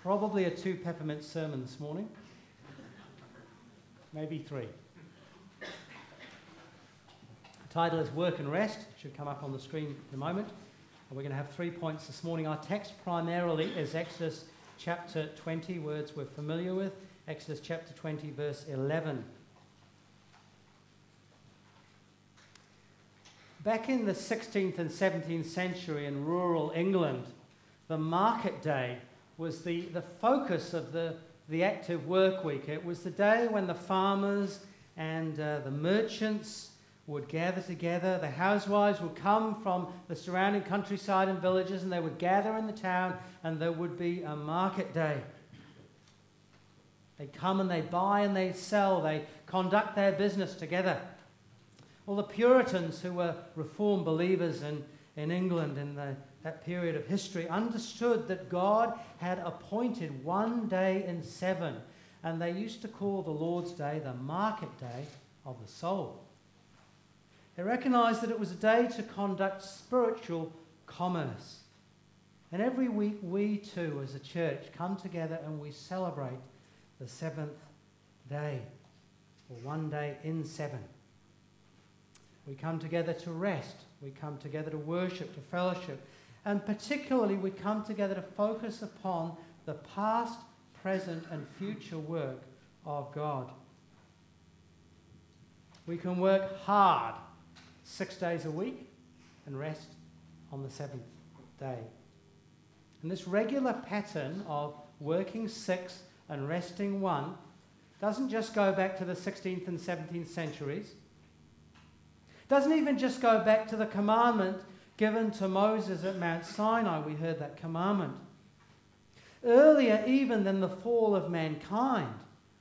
Probably a 2 peppermint sermon this morning. Maybe 3. The title is Work and Rest. It should come up on the screen in a moment. And we're going to have 3 points this morning. Our text primarily is Exodus chapter 20, words we're familiar with. Exodus chapter 20, verse 11. Back in the 16th and 17th century in rural England, the market day was the focus of the active work week. It was the day when the farmers and the merchants would gather together. The housewives would come from the surrounding countryside and villages, and they would gather in the town, and there would be a market day. They'd come and they'd buy and they'd sell. They'd conduct their business together. Well, the Puritans, who were Reformed believers in England in that period of history, understood that God had appointed one day in 7, and they used to call the Lord's Day the market day of the soul. They recognized that it was a day to conduct spiritual commerce. And every week we too, as a church, come together and we celebrate the 7th day, or one day in 7. We come together to rest. We come together to worship, to fellowship. And particularly we come together to focus upon the past, present and future work of God. We can work hard 6 days a week and rest on the 7th day. And this regular pattern of working 6 and resting 1 doesn't just go back to the 16th and 17th centuries. Doesn't even just go back to the commandment given to Moses at Mount Sinai. We heard that commandment. Earlier even than the fall of mankind,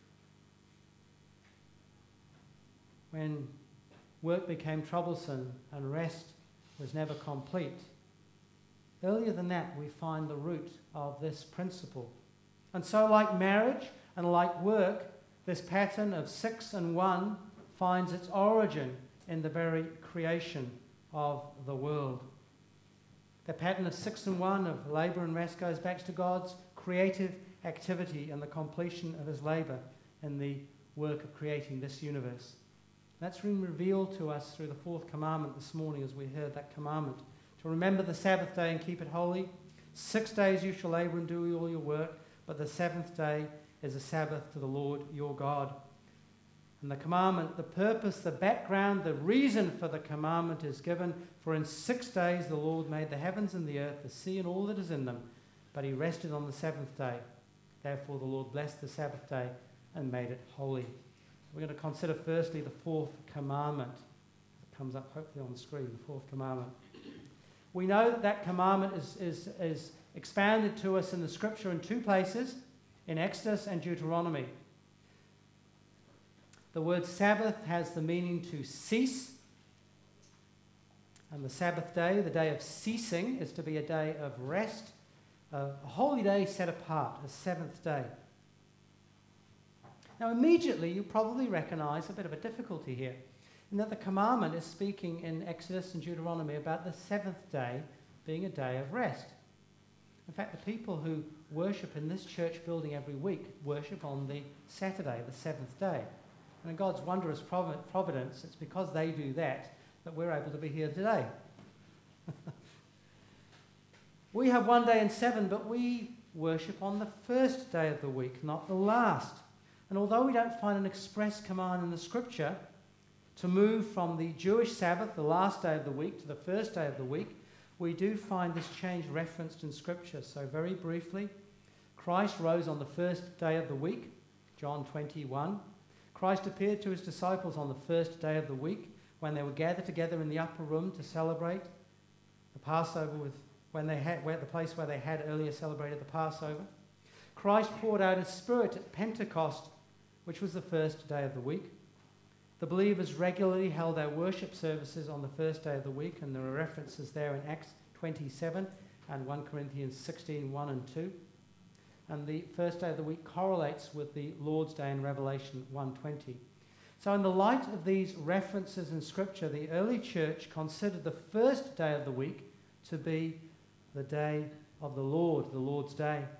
when work became troublesome and rest was never complete. Earlier than that, we find the root of this principle. And so like marriage and like work, this pattern of 6 and 1 finds its origin in the very creation of the world. The pattern of 6 and 1 of labour and rest goes back to God's creative activity and the completion of his labour in the work of creating this universe. That's been revealed to us through the 4th commandment this morning as we heard that commandment. To remember the Sabbath day and keep it holy. 6 days you shall labour and do all your work, but the 7th day is a Sabbath to the Lord your God. And the commandment, the purpose, the background, the reason for the commandment is given. For in 6 days the Lord made the heavens and the earth, the sea and all that is in them, but he rested on the 7th day. Therefore the Lord blessed the Sabbath day and made it holy. We're going to consider firstly the 4th commandment. It comes up hopefully on the screen, the 4th commandment. We know that commandment is expounded to us in the scripture in 2 places, in Exodus and Deuteronomy. The word Sabbath has the meaning to cease. And the Sabbath day, the day of ceasing, is to be a day of rest, a holy day set apart, a 7th day. Now immediately you probably recognize a bit of a difficulty here, in that the commandment is speaking in Exodus and Deuteronomy about the 7th day being a day of rest. In fact, the people who worship in this church building every week worship on the Saturday, the 7th day. And in God's wondrous providence, it's because they do that we're able to be here today. We have one day in 7, but we worship on the first day of the week, not the last. And although we don't find an express command in the scripture to move from the Jewish Sabbath, the last day of the week, to the first day of the week, we do find this change referenced in scripture. So very briefly, Christ rose on the first day of the week, John 21. Christ appeared to his disciples on the first day of the week when they were gathered together in the upper room to celebrate the Passover the place where they had earlier celebrated the Passover. Christ poured out his Spirit at Pentecost, which was the first day of the week. The believers regularly held their worship services on the first day of the week, and there are references there in Acts 27 and 1 Corinthians 16, 1 and 2. And the first day of the week correlates with the Lord's Day in Revelation 1:20. So in the light of these references in Scripture, the early church considered the first day of the week to be the day of the Lord, the Lord's Day.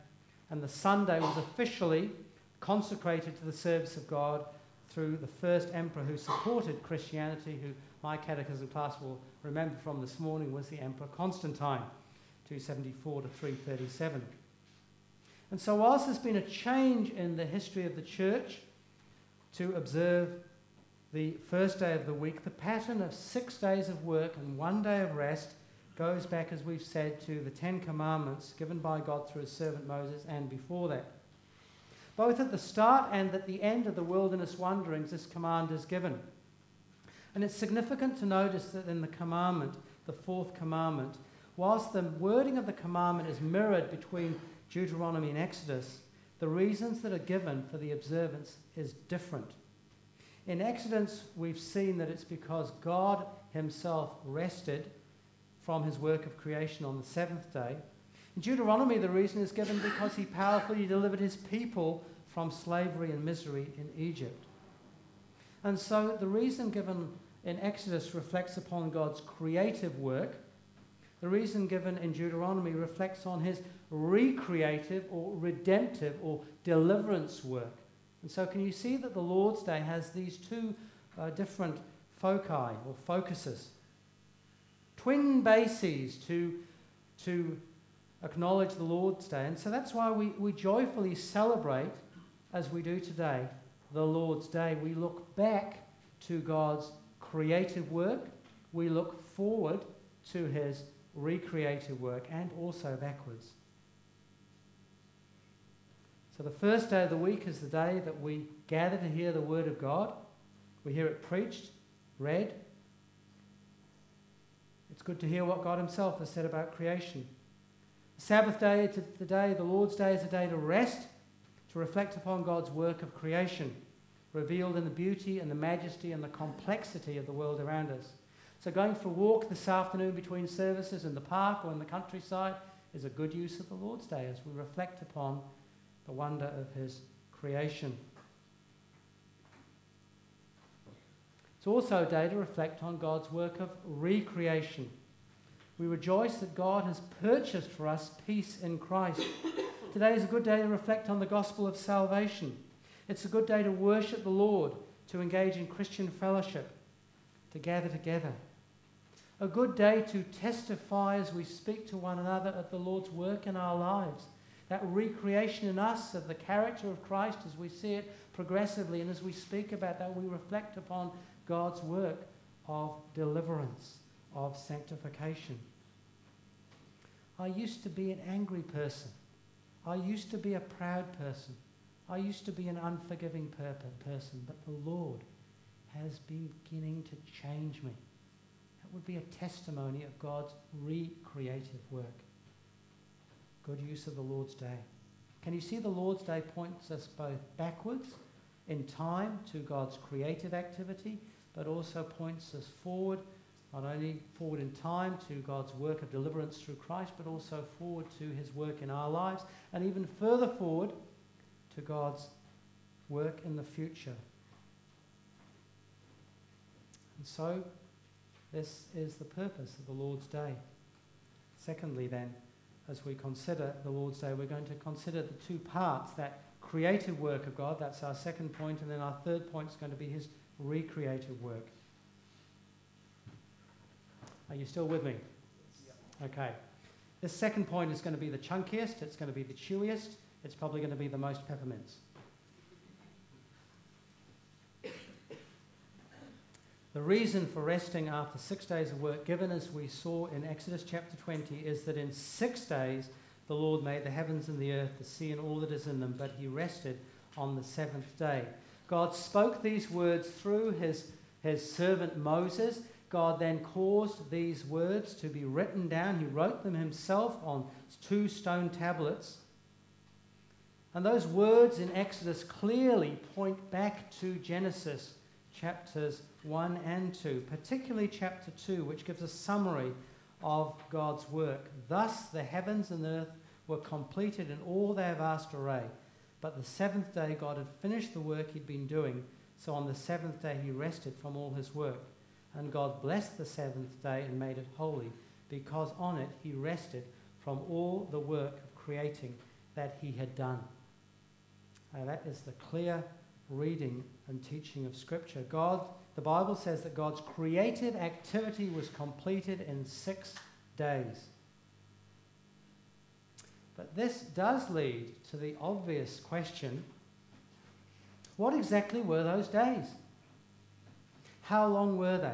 And the Sunday was officially consecrated to the service of God through the first emperor who supported Christianity, who my catechism class will remember from this morning was the Emperor Constantine, 274 to 337. And so whilst there's been a change in the history of the church to observe the first day of the week, the pattern of 6 days of work and 1 day of rest goes back, as we've said, to the 10 Commandments given by God through his servant Moses and before that. Both at the start and at the end of the wilderness wanderings, this command is given. And it's significant to notice that in the commandment, the fourth commandment, whilst the wording of the commandment is mirrored between Deuteronomy and Exodus, the reasons that are given for the observance is different. In Exodus, we've seen that it's because God himself rested from his work of creation on the seventh day. In Deuteronomy, the reason is given because he powerfully delivered his people from slavery and misery in Egypt. And so the reason given in Exodus reflects upon God's creative work. The reason given in Deuteronomy reflects on his recreative or redemptive or deliverance work. And so can you see that the Lord's Day has these two different foci or focuses? Twin bases to acknowledge the Lord's Day. And so that's why we joyfully celebrate, as we do today, the Lord's Day. We look back to God's creative work. We look forward to his recreative work, and also backwards. So the first day of the week is the day that we gather to hear the word of God. We hear it preached, read. It's good to hear what God himself has said about creation. The Sabbath day is the day, the Lord's Day is a day to rest, to reflect upon God's work of creation, revealed in the beauty and the majesty and the complexity of the world around us. So going for a walk this afternoon between services in the park or in the countryside is a good use of the Lord's Day as we reflect upon the wonder of his creation. It's also a day to reflect on God's work of recreation. We rejoice that God has purchased for us peace in Christ. Today is a good day to reflect on the gospel of salvation. It's a good day to worship the Lord, to engage in Christian fellowship, to gather together. A good day to testify as we speak to one another of the Lord's work in our lives. That recreation in us of the character of Christ as we see it progressively, and as we speak about that, we reflect upon God's work of deliverance, of sanctification. I used to be an angry person. I used to be a proud person. I used to be an unforgiving person, but the Lord has been beginning to change me. That would be a testimony of God's recreative work. Good use of the Lord's Day. Can you see the Lord's Day points us both backwards in time to God's creative activity, but also points us forward, not only forward in time to God's work of deliverance through Christ, but also forward to his work in our lives, and even further forward to God's work in the future. And so, this is the purpose of the Lord's Day. Secondly, then, as we consider the Lord's Day, we're going to consider the two parts, that creative work of God, that's our second point, and then our third point is going to be his recreative work. Are you still with me? Okay. This second point is going to be the chunkiest, it's going to be the chewiest, it's probably going to be the most peppermints. The reason for resting after 6 days of work, given as we saw in Exodus chapter 20, is that in 6 days the Lord made the heavens and the earth, the sea and all that is in them, but he rested on the seventh day. God spoke these words through his servant Moses. God then caused these words to be written down. He wrote them himself on 2 stone tablets. And those words in Exodus clearly point back to Genesis chapters 1 and 2, particularly chapter 2, which gives a summary of God's work. Thus the heavens and earth were completed in all their vast array. But the seventh day God had finished the work he'd been doing, so on the seventh day he rested from all his work. And God blessed the seventh day and made it holy, because on it he rested from all the work of creating that he had done. That is the clear reading and teaching of Scripture. The Bible says that God's creative activity was completed in 6 days. But this does lead to the obvious question, what exactly were those days? How long were they?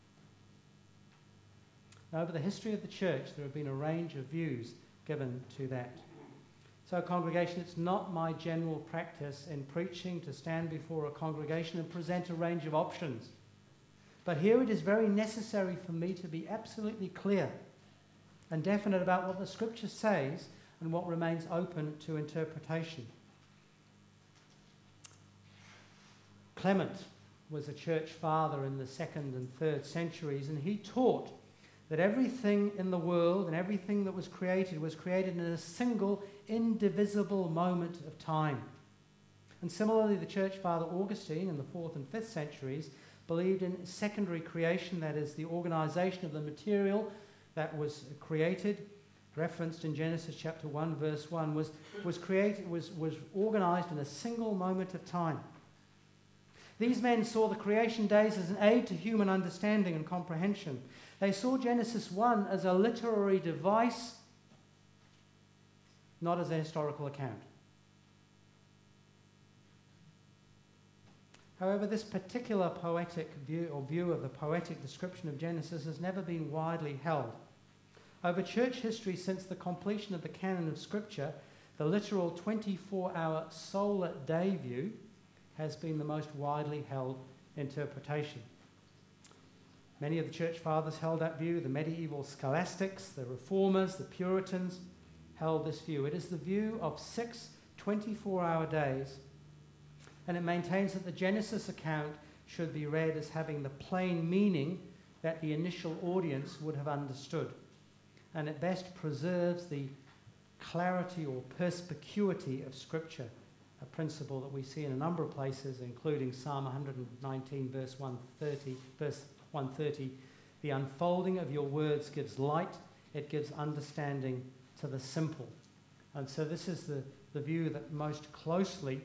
Over the history of the church, there have been a range of views given to that. So, congregation, it's not my general practice in preaching to stand before a congregation and present a range of options. But here it is very necessary for me to be absolutely clear and definite about what the Scripture says and what remains open to interpretation. Clement was a church father in the 2nd and 3rd centuries, and he taught that everything in the world and everything that was created in a single, indivisible moment of time. And similarly, the church father Augustine in the 4th and 5th centuries believed in secondary creation, that is, the organization of the material that was created, referenced in Genesis chapter 1, verse 1, was organized in a single moment of time. These men saw the creation days as an aid to human understanding and comprehension. They saw Genesis 1 as a literary device, not as a historical account. However, this particular poetic view of the poetic description of Genesis has never been widely held. Over church history since the completion of the canon of Scripture, the literal 24-hour solar day view has been the most widely held interpretation. Many of the church fathers held that view. The medieval scholastics, the reformers, the Puritans held this view. It is the view of 6 24-hour days, and it maintains that the Genesis account should be read as having the plain meaning that the initial audience would have understood, and it best preserves the clarity or perspicuity of Scripture, a principle that we see in a number of places, including Psalm 119, verse 130. The unfolding of your words gives light, it gives understanding to the simple. And so this is the view that most closely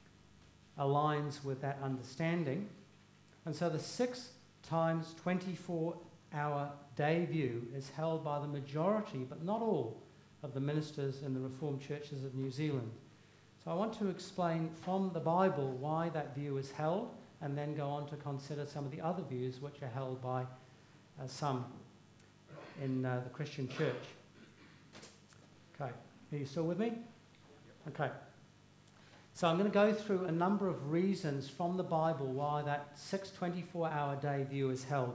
aligns with that understanding. And so the 6 times 24-hour day view is held by the majority, but not all, of the ministers in the Reformed churches of New Zealand. So I want to explain from the Bible why that view is held, and then go on to consider some of the other views which are held by some in the Christian church. Okay, are you still with me? Okay. So I'm going to go through a number of reasons from the Bible why that 6 24-hour day view is held.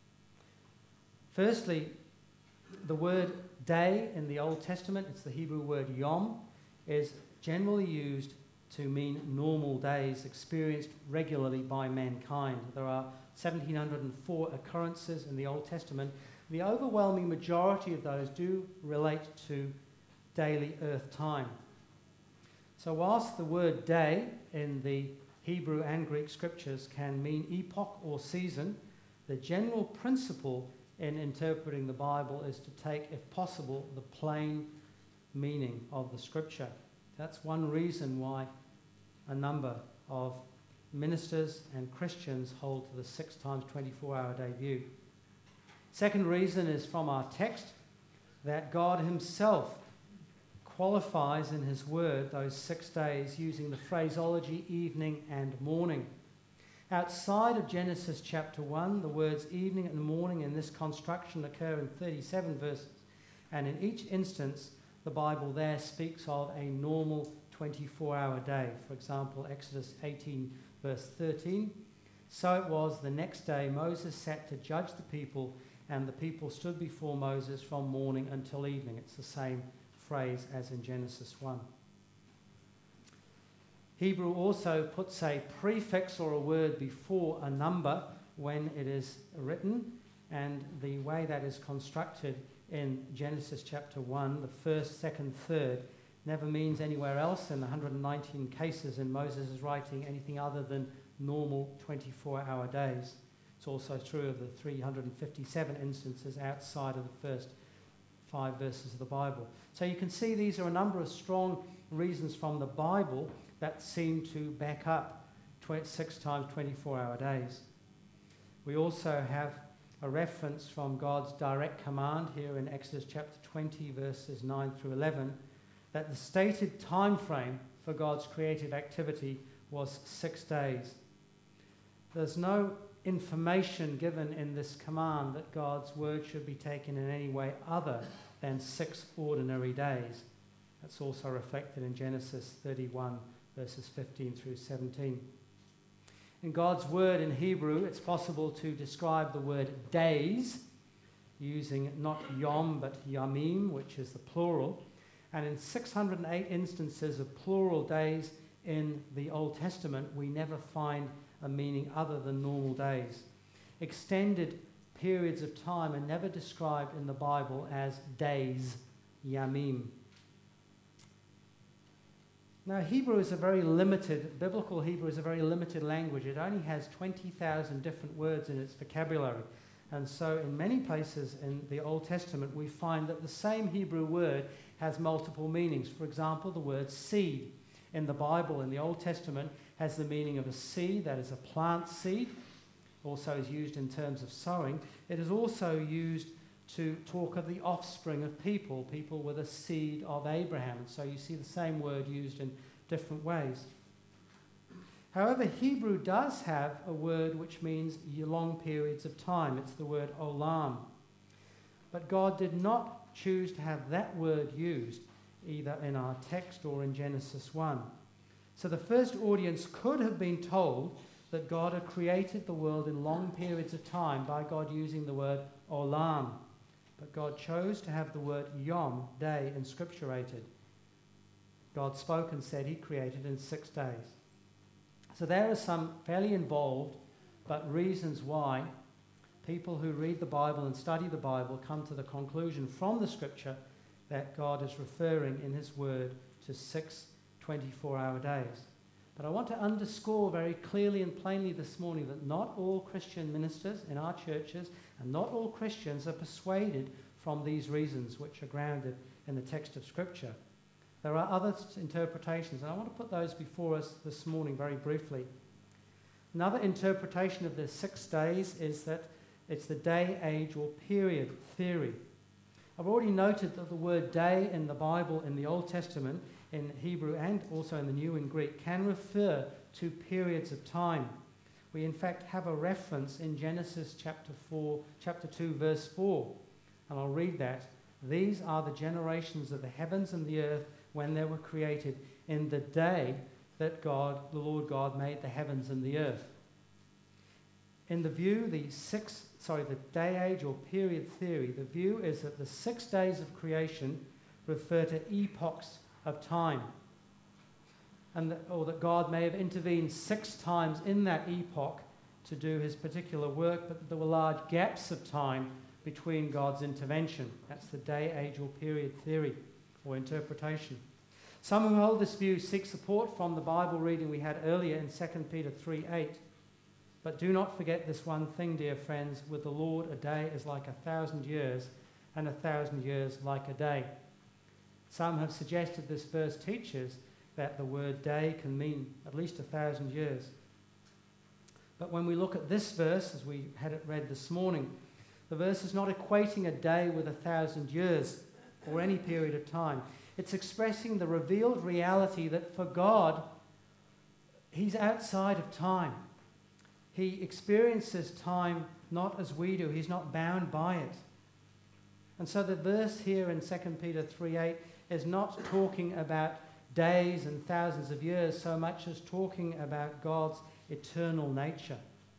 Firstly, the word day in the Old Testament, it's the Hebrew word yom, is generally used to mean normal days experienced regularly by mankind. There are 1,704 occurrences in the Old Testament. The overwhelming majority of those do relate to daily earth time. So whilst the word day in the Hebrew and Greek scriptures can mean epoch or season, the general principle in interpreting the Bible is to take, if possible, the plain meaning of the scripture. That's one reason why a number of ministers and Christians hold to the 6 times 24-hour day view. Second reason is from our text, that God himself qualifies in his word those 6 days using the phraseology evening and morning. Outside of Genesis chapter 1, the words evening and morning in this construction occur in 37 verses, and in each instance the Bible there speaks of a normal 24-hour day. For example, Exodus 18 verse 13, so it was the next day Moses sat to judge the people, and the people stood before Moses from morning until evening. It's the same phrase as in Genesis 1. Hebrew also puts a prefix or a word before a number when it is written, and the way that is constructed in Genesis chapter 1, the first, second, third, never means anywhere else in the 119 cases in Moses' writing anything other than normal 24-hour days. It's also true of the 357 instances outside of the first 5 verses of the Bible. So you can see these are a number of strong reasons from the Bible that seem to back up 6 times 24-hour days. We also have a reference from God's direct command here in Exodus chapter 20, verses 9 through 11, that the stated time frame for God's creative activity was 6 days. There's no information given in this command that God's word should be taken in any way other than 6 ordinary days. That's also reflected in Genesis 31, verses 15 through 17. In God's word in Hebrew, it's possible to describe the word days using not yom but yamim, which is the plural. And in 608 instances of plural days in the Old Testament, we never find a meaning other than normal days. Extended periods of time are never described in the Bible as days, yamim. Now, Hebrew is a very limited, biblical Hebrew is a very limited language. It only has 20,000 different words in its vocabulary. And so in many places in the Old Testament, we find that the same Hebrew word has multiple meanings. For example, the word seed in the Bible, in the Old Testament, has the meaning of a seed, that is a plant seed, also is used in terms of sowing. It is also used to talk of the offspring of people with a seed of Abraham. And so you see the same word used in different ways. However, Hebrew does have a word which means long periods of time. It's the word olam. But God did not choose to have that word used either in our text or in Genesis 1. So the first audience could have been told that God had created the world in long periods of time by God using the word olam. But God chose to have the word yom, day, inscripturated. God spoke and said he created in 6 days. So there are some fairly involved but reasons why people who read the Bible and study the Bible come to the conclusion from the Scripture that God is referring in his word to 6 24-hour days. But I want to underscore very clearly and plainly this morning that not all Christian ministers in our churches and not all Christians are persuaded from these reasons which are grounded in the text of Scripture. There are other interpretations, and I want to put those before us this morning very briefly. Another interpretation of the 6 days is that it's the day, age, or period theory. I've already noted that the word day in the Bible in the Old Testament, in Hebrew and also in the New in Greek, can refer to periods of time. We in fact have a reference in Genesis chapter 2, verse 4. And I'll read that. These are the generations of the heavens and the earth when they were created in the day that God, the Lord God, made the heavens and the earth. In the view, the day, age, or period theory, the view is that the 6 days of creation refer to epochs of time, or that God may have intervened 6 times in that epoch to do his particular work, but there were large gaps of time between God's intervention. That's the day, age, or period theory or interpretation. Some who hold this view seek support from the Bible reading we had earlier in 2 Peter 3:8. But do not forget this one thing, dear friends, with the Lord a day is like 1,000 years, and 1,000 years like a day. Some have suggested this verse teaches that the word day can mean at least 1,000 years. But when we look at this verse, as we had it read this morning, the verse is not equating a day with 1,000 years or any period of time. It's expressing the revealed reality that for God, he's outside of time. He experiences time not as we do. He's not bound by it. And so the verse here in 2 Peter 3:8 is not talking about days and thousands of years so much as talking about God's eternal nature.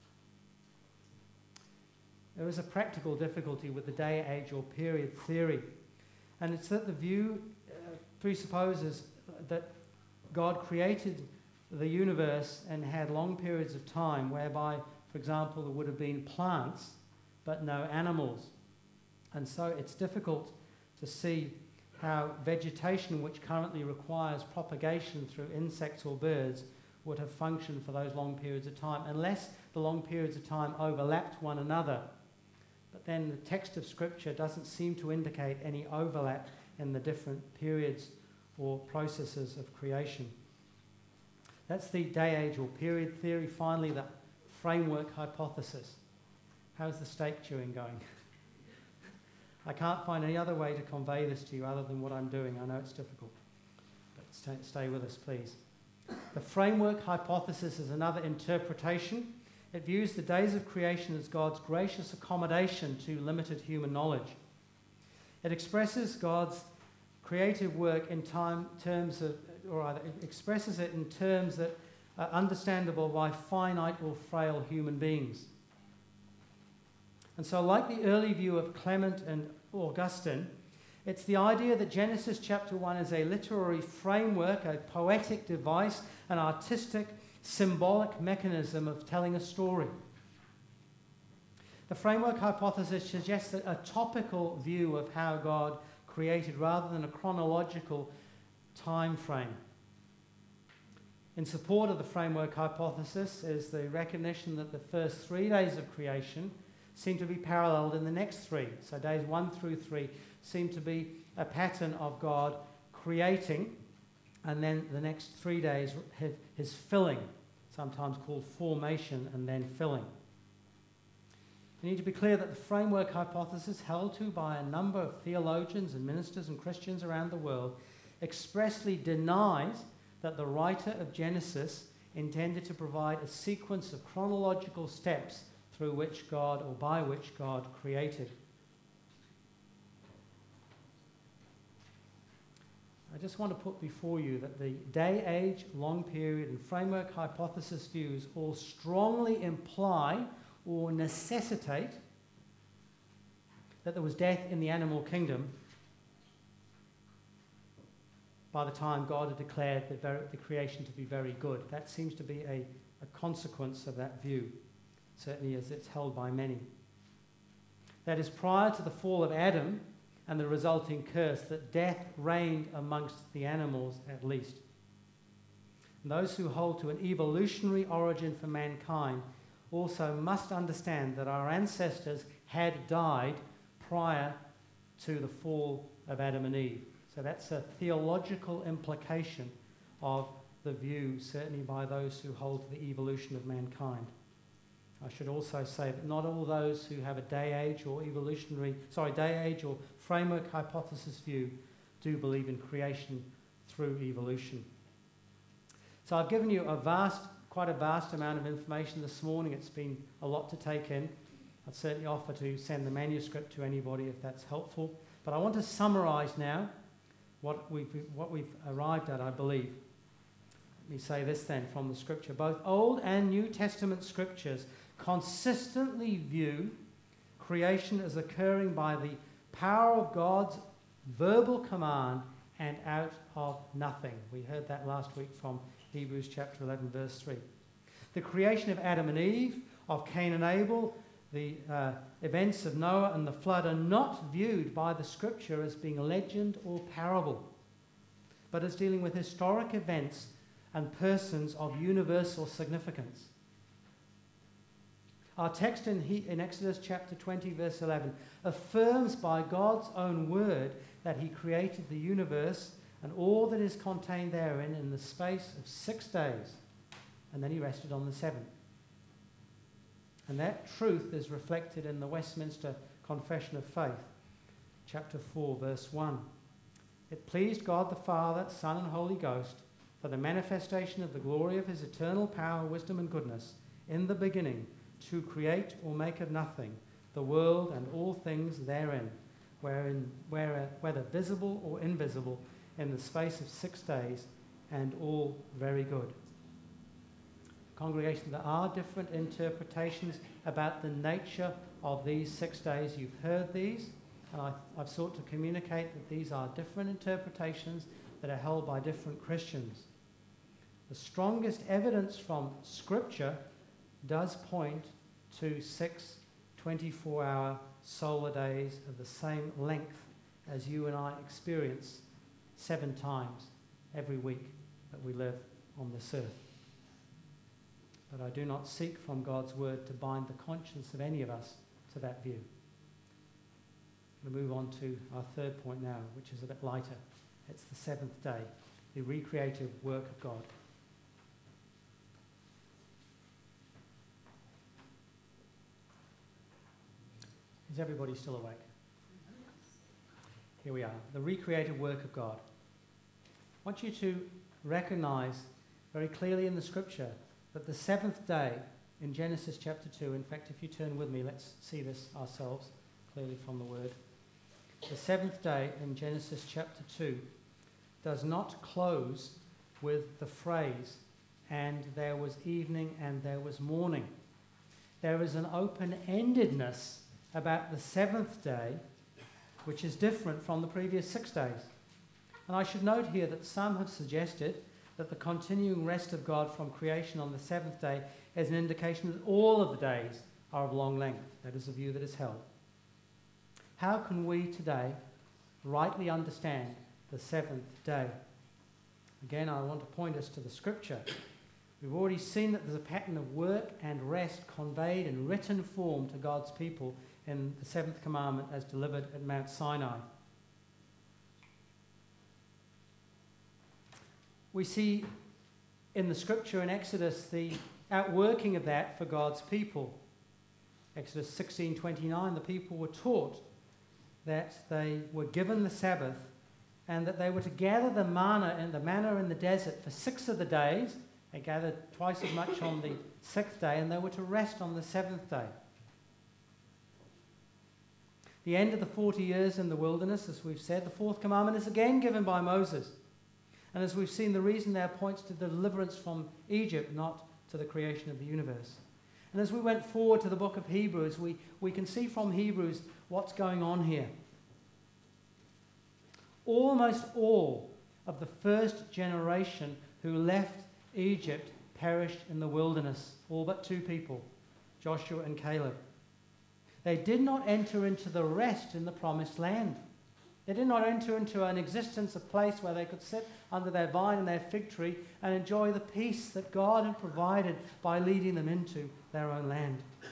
There is a practical difficulty with the day, age, or period theory. And it's that the view presupposes that God created the universe and had long periods of time whereby, for example, there would have been plants but no animals. And so it's difficult to see how vegetation, which currently requires propagation through insects or birds, would have functioned for those long periods of time unless the long periods of time overlapped one another. But then the text of Scripture doesn't seem to indicate any overlap in the different periods or processes of creation. That's the day, age, or period theory. Finally, the framework hypothesis. How's the steak chewing going? I can't find any other way to convey this to you other than what I'm doing. I know it's difficult, but stay with us, please. The framework hypothesis is another interpretation. It views the days of creation as God's gracious accommodation to limited human knowledge. It expresses God's creative work in terms of, or rather, it expresses it in terms that are understandable by finite or frail human beings. And so, like the early view of Clement and Augustine, it's the idea that Genesis chapter 1 is a literary framework, a poetic device, an artistic, symbolic mechanism of telling a story. The framework hypothesis suggests a topical view of how God created rather than a chronological time frame. In support of the framework hypothesis is the recognition that the first 3 days of creation seem to be paralleled in the next 3. So days 1 through 3 seem to be a pattern of God creating, and then the next 3 days his filling, sometimes called formation and then filling. We need to be clear that the framework hypothesis, held to by a number of theologians and ministers and Christians around the world, expressly denies that the writer of Genesis intended to provide a sequence of chronological steps through which God, or by which God, created. I just want to put before you that the day, age, long period, and framework hypothesis views all strongly imply or necessitate that there was death in the animal kingdom by the time God had declared the creation to be very good. That seems to be a consequence of that view, certainly as it's held by many. That is, prior to the fall of Adam and the resulting curse, that death reigned amongst the animals at least. And those who hold to an evolutionary origin for mankind also must understand that our ancestors had died prior to the fall of Adam and Eve. So that's a theological implication of the view, certainly by those who hold to the evolution of mankind. I should also say that not all those who have a day age or framework hypothesis view do believe in creation through evolution. So I've given you quite a vast amount of information this morning. It's been a lot to take in. I'd certainly offer to send the manuscript to anybody if that's helpful. But I want to summarize now what we've arrived at, I believe. Let me say this then from the scripture. Both Old and New Testament scriptures consistently view creation as occurring by the power of God's verbal command and out of nothing. We heard that last week from Hebrews chapter 11, verse 3. The creation of Adam and Eve, of Cain and Abel, the events of Noah and the flood are not viewed by the scripture as being legend or parable, but as dealing with historic events and persons of universal significance. Our text in Exodus chapter 20, verse 11, affirms by God's own word that he created the universe and all that is contained therein in the space of 6 days, and then he rested on the 7th. And that truth is reflected in the Westminster Confession of Faith, chapter 4, verse 1. It pleased God the Father, Son, and Holy Ghost, for the manifestation of the glory of his eternal power, wisdom, and goodness, in the beginning, to create or make of nothing the world and all things therein, whether visible or invisible, in the space of 6 days, and all very good. Congregation, there are different interpretations about the nature of these 6 days. You've heard these, and I've sought to communicate that these are different interpretations that are held by different Christians. The strongest evidence from Scripture does point to 6 24-hour solar days of the same length as you and I experience 7 times every week that we live on this earth. But I do not seek from God's word to bind the conscience of any of us to that view. We'll move on to our third point now, which is a bit lighter. It's the seventh day, the recreative work of God. Is everybody still awake? Here we are, the recreative work of God. I want you to recognize very clearly in the scripture that the seventh day in Genesis chapter 2, in fact, if you turn with me, let's see this ourselves clearly from the word. The seventh day in Genesis chapter 2 does not close with the phrase, and there was evening and there was morning. There is an open-endedness about the seventh day, which is different from the previous 6 days. And I should note here that some have suggested that the continuing rest of God from creation on the seventh day is an indication that all of the days are of long length. That is a view that is held. How can we today rightly understand the seventh day? Again, I want to point us to the scripture. We've already seen that there's a pattern of work and rest conveyed in written form to God's people in the seventh commandment as delivered at Mount Sinai. We see in the scripture in Exodus the outworking of that for God's people. Exodus 16:29, the people were taught that they were given the Sabbath and that they were to gather the manna in the desert for 6 of the days. They gathered twice as much on the 6th day, and they were to rest on the 7th day. The end of the 40 years in the wilderness, as we've said, the fourth commandment is again given by Moses. And as we've seen, the reason there points to the deliverance from Egypt, not to the creation of the universe. And as we went forward to the book of Hebrews, we can see from Hebrews what's going on here. Almost all of the first generation who left Egypt perished in the wilderness, all but 2 people, Joshua and Caleb. They did not enter into the rest in the promised land. They did not enter into an existence, a place where they could sit under their vine and their fig tree and enjoy the peace that God had provided by leading them into their own land. It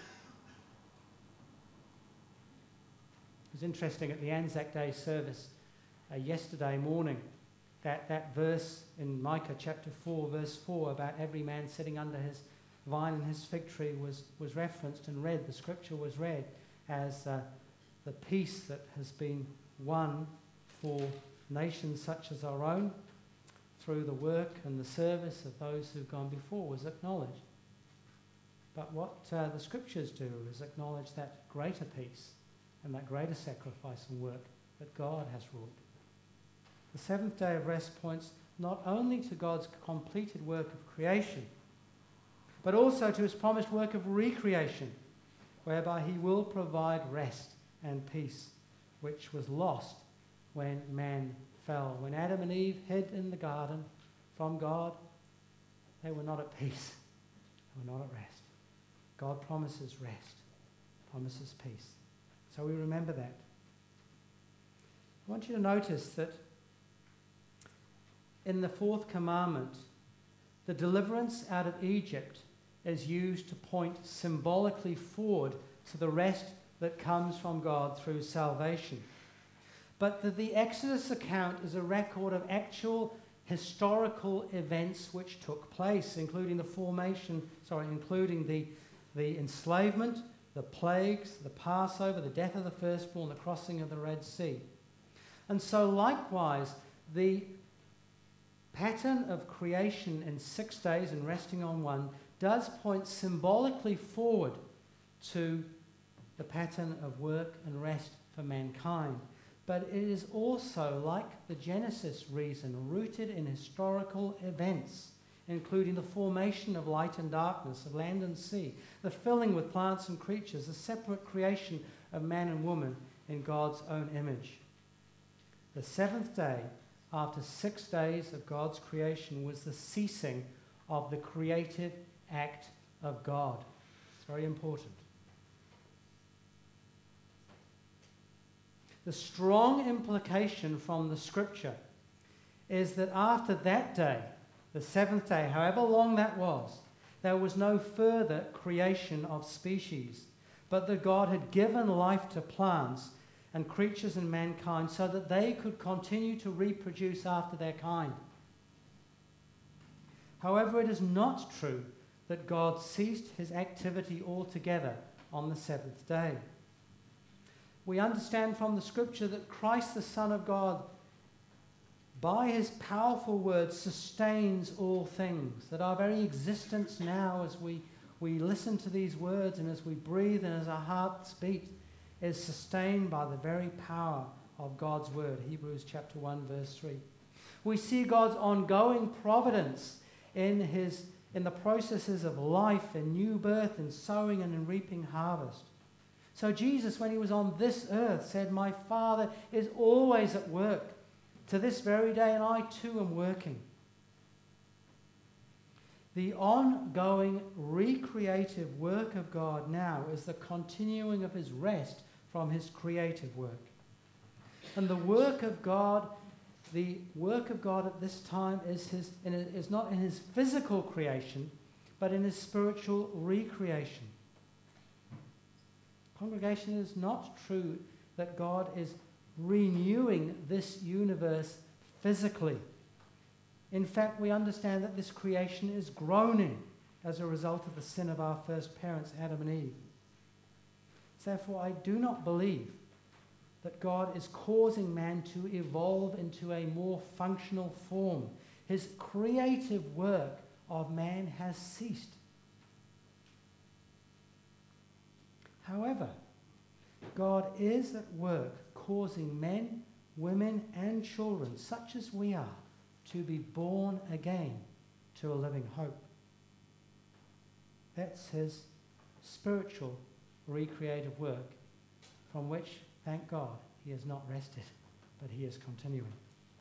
was interesting at the Anzac Day service yesterday morning, that verse in Micah chapter 4, verse 4, about every man sitting under his vine and his fig tree was referenced and read. The scripture was read as the peace that has been won for nations such as our own through the work and the service of those who've gone before was acknowledged. But what the scriptures do is acknowledge that greater peace and that greater sacrifice and work that God has wrought. The seventh day of rest points not only to God's completed work of creation, but also to his promised work of recreation, whereby he will provide rest and peace, which was lost when man fell. When Adam and Eve hid in the garden from God, they were not at peace. They were not at rest. God promises rest, promises peace. So we remember that. I want you to notice that in the fourth commandment, the deliverance out of Egypt is used to point symbolically forward to the rest that comes from God through salvation. But the Exodus account is a record of actual historical events which took place, including the enslavement, the plagues, the Passover, the death of the firstborn, the crossing of the Red Sea. And so likewise, the pattern of creation in 6 days and resting on 1 does point symbolically forward to the pattern of work and rest for mankind. But it is also, like the Genesis reason, rooted in historical events, including the formation of light and darkness, of land and sea, the filling with plants and creatures, the separate creation of man and woman in God's own image. The seventh day, after 6 days of God's creation, was the ceasing of the creative act of God. It's very important. The strong implication from the scripture is that after that day, the seventh day, however long that was, there was no further creation of species, but that God had given life to plants and creatures and mankind so that they could continue to reproduce after their kind. However, it is not true that God ceased his activity altogether on the seventh day. We understand from the scripture that Christ, the Son of God, by his powerful word sustains all things, that our very existence now as we listen to these words and as we breathe and as our hearts beat is sustained by the very power of God's word. Hebrews chapter 1 verse 3. We see God's ongoing providence in the processes of life and new birth and sowing and in reaping harvest. So Jesus, when he was on this earth, said, "My Father is always at work to this very day, and I too am working." The ongoing recreative work of God now is the continuing of his rest from his creative work. And the work of God at this time is not in his physical creation, but in his spiritual recreation. Congregation, it is not true that God is renewing this universe physically. In fact, we understand that this creation is groaning as a result of the sin of our first parents, Adam and Eve. Therefore, I do not believe that God is causing man to evolve into a more functional form. His creative work of man has ceased. However, God is at work causing men, women, and children, such as we are, to be born again to a living hope. That's his spiritual recreative work, from which, thank God, he has not rested, but he is continuing.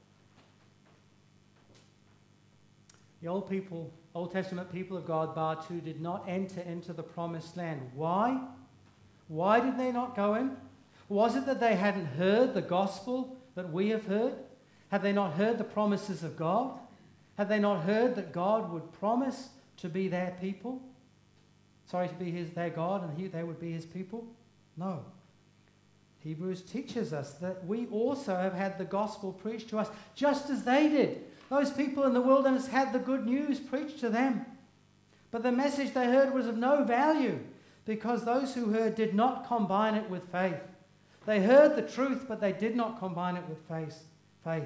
The Old Testament people of God, bar two, did not enter into the promised land. Why? Why did they not go in? Was it that they hadn't heard the gospel that we have heard? Had they not heard the promises of God? Had they not heard that God would promise to be their people? To be their God, and they would be his people? No. Hebrews teaches us that we also have had the gospel preached to us just as they did. Those people in the wilderness had the good news preached to them. But the message they heard was of no value because those who heard did not combine it with faith. They heard the truth, but they did not combine it with faith.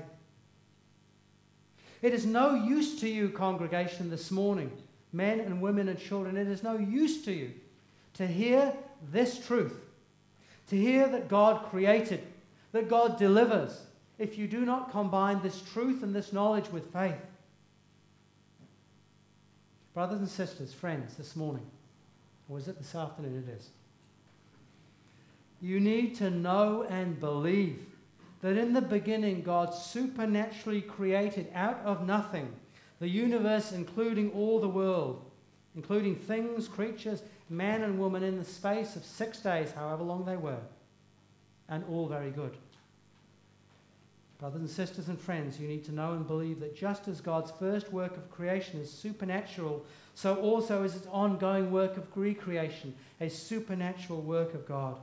It is no use to you, congregation, this morning, men and women and children, it is no use to you to hear this truth, to hear that God created, that God delivers, if you do not combine this truth and this knowledge with faith. Brothers and sisters, friends, this morning, or is it this afternoon? It is. You need to know and believe that in the beginning God supernaturally created out of nothing the universe, including all the world, including things, creatures, man and woman, in the space of 6 days, however long they were, and all very good. Brothers and sisters and friends, you need to know and believe that just as God's first work of creation is supernatural, so also is its ongoing work of recreation, a supernatural work of God.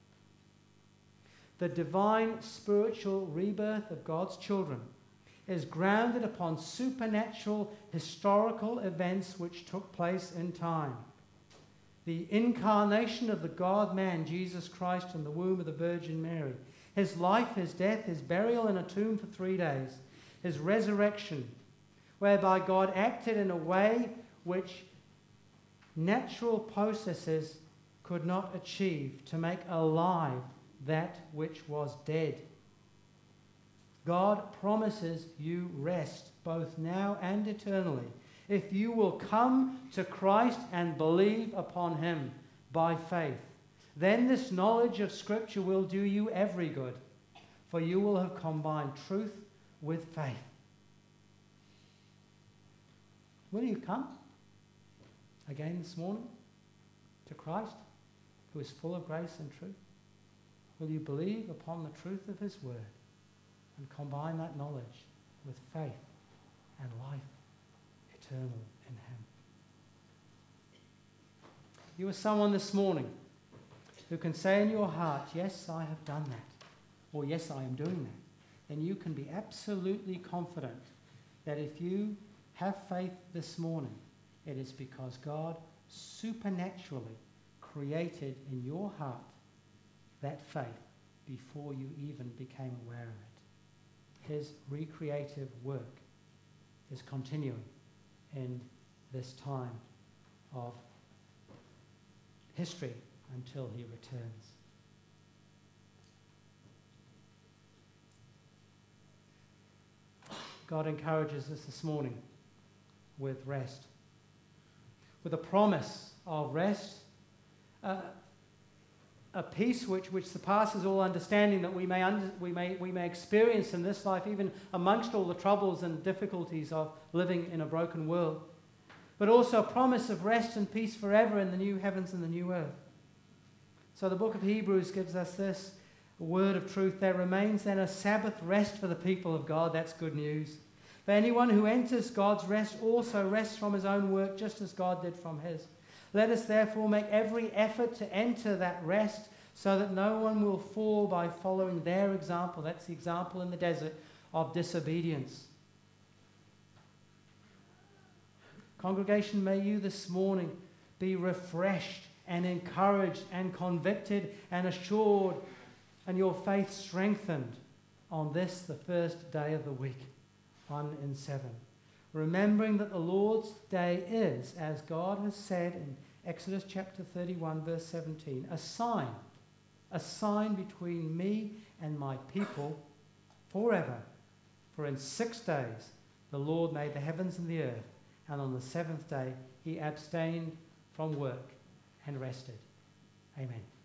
The divine spiritual rebirth of God's children is grounded upon supernatural historical events which took place in time. The incarnation of the God-man, Jesus Christ, in the womb of the Virgin Mary. His life, his death, his burial in a tomb for 3 days. His resurrection, whereby God acted in a way which natural processes could not achieve to make alive that which was dead. God promises you rest, both now and eternally, if you will come to Christ and believe upon him by faith. Then this knowledge of Scripture will do you every good, for you will have combined truth with faith. Will you come again this morning to Christ, who is full of grace and truth? Will you believe upon the truth of his word and combine that knowledge with faith and life eternal in him? You are someone this morning who can say in your heart, yes, I have done that. or yes, I am doing that, then you can be absolutely confident that if you have faith this morning, it is because God supernaturally created in your heart that faith before you even became aware of it. His recreative work is continuing in this time of history until he returns. God encourages us this morning with rest, with a promise of rest, a peace which surpasses all understanding that we may experience in this life, even amongst all the troubles and difficulties of living in a broken world, but also a promise of rest and peace forever in the new heavens and the new earth. So the book of Hebrews gives us this word of truth. There remains then a Sabbath rest for the people of God. That's good news. For anyone who enters God's rest also rests from his own work, just as God did from his. Let us therefore make every effort to enter that rest, so that no one will fall by following their example. That's the example in the desert of disobedience. Congregation, may you this morning be refreshed and encouraged and convicted and assured, and your faith strengthened on this, the first day of the week, 1 in 7. Remembering that the Lord's day is, as God has said in Exodus chapter 31, verse 17, a sign between me and my people forever. For in 6 days the Lord made the heavens and the earth, and on the seventh day he abstained from work and rested. Amen.